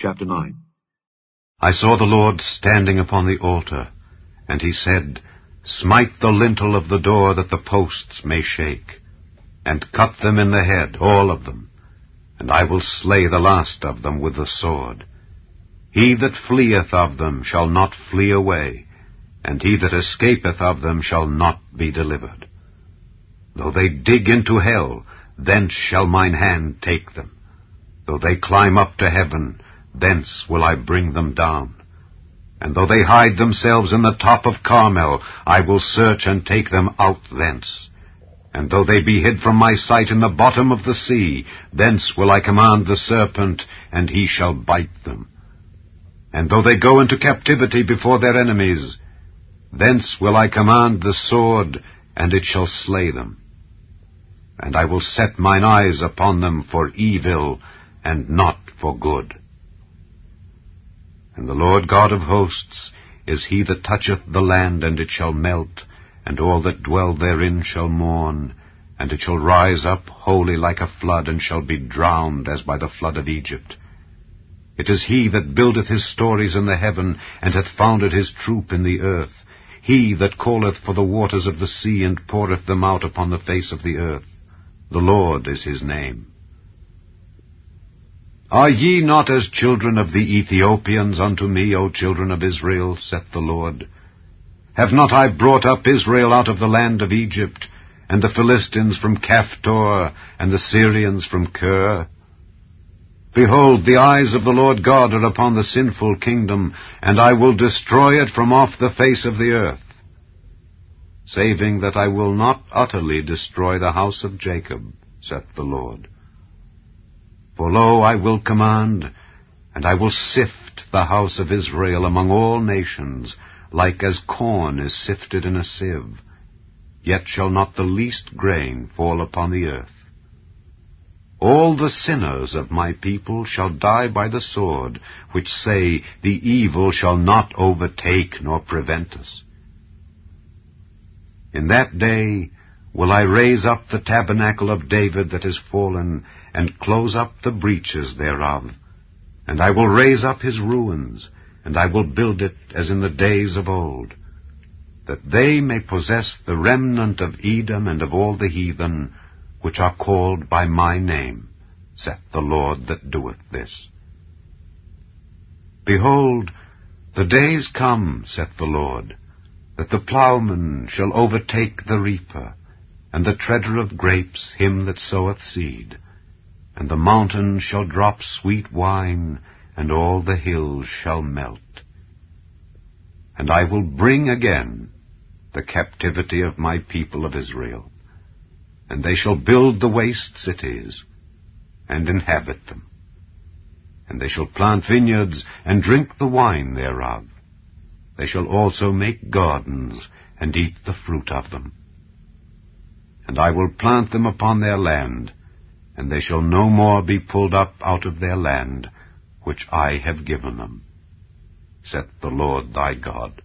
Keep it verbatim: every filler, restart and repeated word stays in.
chapter nine. I saw the Lord standing upon the altar, and he said, Smite the lintel of the door that the posts may shake, and cut them in the head, all of them, and I will slay the last of them with the sword. He that fleeth of them shall not flee away, and he that escapeth of them shall not be delivered. Though they dig into hell, thence shall mine hand take them. Though they climb up to heaven, thence will I bring them down. And though they hide themselves in the top of Carmel, I will search and take them out thence. And though they be hid from my sight in the bottom of the sea, thence will I command the serpent, and he shall bite them. And though they go into captivity before their enemies, thence will I command the sword, and it shall slay them. And I will set mine eyes upon them for evil, and not for good. And the Lord God of hosts is he that toucheth the land, and it shall melt, and all that dwell therein shall mourn, and it shall rise up wholly like a flood, and shall be drowned as by the flood of Egypt. It is he that buildeth his stories in the heaven, and hath founded his troop in the earth, he that calleth for the waters of the sea, and poureth them out upon the face of the earth. The Lord is his name. Are ye not as children of the Ethiopians unto me, O children of Israel, saith the Lord? Have not I brought up Israel out of the land of Egypt, and the Philistines from Caphtor, and the Syrians from Kir? Behold, the eyes of the Lord God are upon the sinful kingdom, and I will destroy it from off the face of the earth, saving that I will not utterly destroy the house of Jacob, saith the Lord. For lo, I will command, and I will sift the house of Israel among all nations, like as corn is sifted in a sieve, yet shall not the least grain fall upon the earth. All the sinners of my people shall die by the sword, which say, the evil shall not overtake nor prevent us. In that day will I raise up the tabernacle of David that is fallen, and close up the breaches thereof. And I will raise up his ruins, and I will build it as in the days of old, that they may possess the remnant of Edom and of all the heathen, which are called by my name, saith the Lord that doeth this. Behold, the days come, saith the Lord, that the plowman shall overtake the reaper, and the treader of grapes him that soweth seed. And the mountains shall drop sweet wine, and all the hills shall melt. And I will bring again the captivity of my people of Israel, and they shall build the waste cities, and inhabit them. And they shall plant vineyards, and drink the wine thereof. They shall also make gardens, and eat the fruit of them. And I will plant them upon their land, and they shall no more be pulled up out of their land, which I have given them, saith the Lord thy God.